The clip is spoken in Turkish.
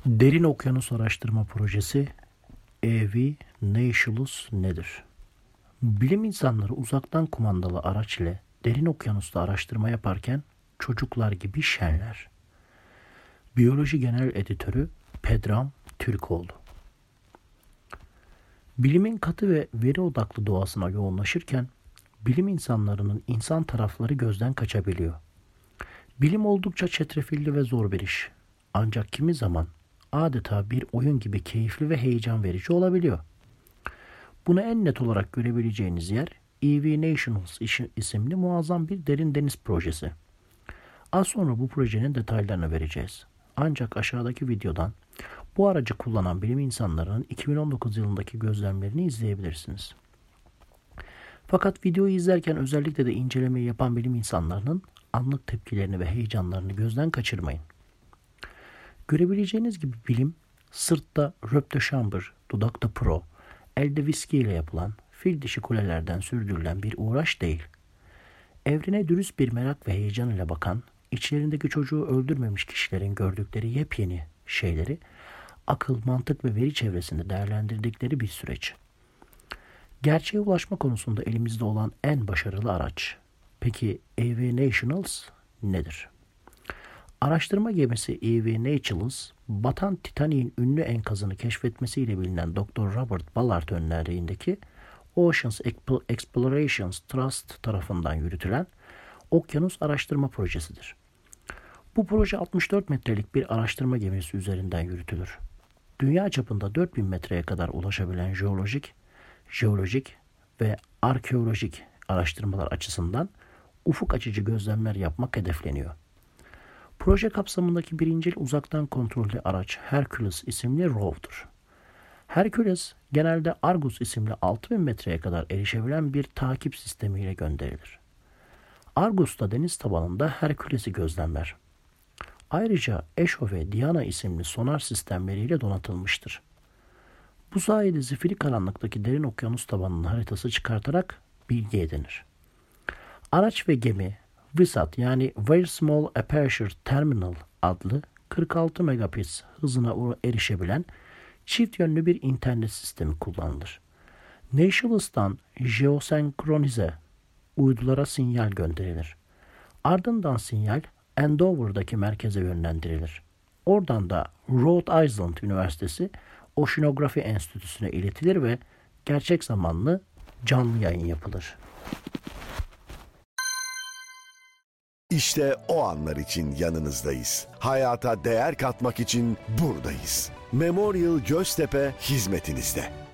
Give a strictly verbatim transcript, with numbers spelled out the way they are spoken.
Derin Okyanus Araştırma Projesi E V Nautilus nedir? Bilim insanları uzaktan kumandalı araç ile derin okyanusta araştırma yaparken çocuklar gibi şenler. Biyoloji Genel Editörü Pedram Türkoğlu. Bilimin katı ve veri odaklı doğasına yoğunlaşırken bilim insanlarının insan tarafları gözden kaçabiliyor. Bilim oldukça çetrefilli ve zor bir iş. Ancak kimi zaman adeta bir oyun gibi keyifli ve heyecan verici olabiliyor. Bunu en net olarak görebileceğiniz yer E V Nautilus isimli muazzam bir derin deniz projesi. Az sonra bu projenin detaylarını vereceğiz. Ancak aşağıdaki videodan bu aracı kullanan bilim insanlarının iki bin on dokuz yılındaki gözlemlerini izleyebilirsiniz. Fakat videoyu izlerken özellikle de incelemeyi yapan bilim insanlarının anlık tepkilerini ve heyecanlarını gözden kaçırmayın. Görebileceğiniz gibi bilim, sırtta röp de chambre, dudakta pro, elde viski ile yapılan, fil dişi kulelerden sürdürülen bir uğraş değil. Evrene dürüst bir merak ve heyecan ile bakan, içlerindeki çocuğu öldürmemiş kişilerin gördükleri yepyeni şeyleri, akıl, mantık ve veri çevresinde değerlendirdikleri bir süreç. Gerçeğe ulaşma konusunda elimizde olan en başarılı araç. Peki E V Nautilus nedir? Araştırma gemisi E V Nautilus, batan Titanic'in ünlü enkazını keşfetmesiyle bilinen doktor Robert Ballard önderliğindeki Oceans Explorations Trust tarafından yürütülen okyanus araştırma projesidir. Bu proje altmış dört metrelik bir araştırma gemisi üzerinden yürütülür. Dünya çapında dört bin metreye kadar ulaşabilen jeolojik, jeolojik ve arkeolojik araştırmalar açısından ufuk açıcı gözlemler yapmak hedefleniyor. Proje kapsamındaki birincil uzaktan kontrollü araç Hercules isimli rover'dur. Hercules genelde Argus isimli altı bin metreye kadar erişebilen bir takip sistemiyle gönderilir. Argus da deniz tabanında Hercules'i gözlemler. Ayrıca Echo ve Diana isimli sonar sistemleriyle donatılmıştır. Bu sayede zifiri karanlıktaki derin okyanus tabanının haritası çıkartarak bilgi edinir. Araç ve gemi VISAT yani Very Small Aperture Terminal adlı kırk altı megabit hızına erişebilen çift yönlü bir internet sistemi kullanılır. Nautilus'tan jeosenkronize uydulara sinyal gönderilir. Ardından sinyal Andover'daki merkeze yönlendirilir. Oradan da Rhode Island Üniversitesi Oşinografi Enstitüsü'ne iletilir ve gerçek zamanlı canlı yayın yapılır. İşte o anlar için yanınızdayız. Hayata değer katmak için buradayız. Memorial Göztepe hizmetinizde.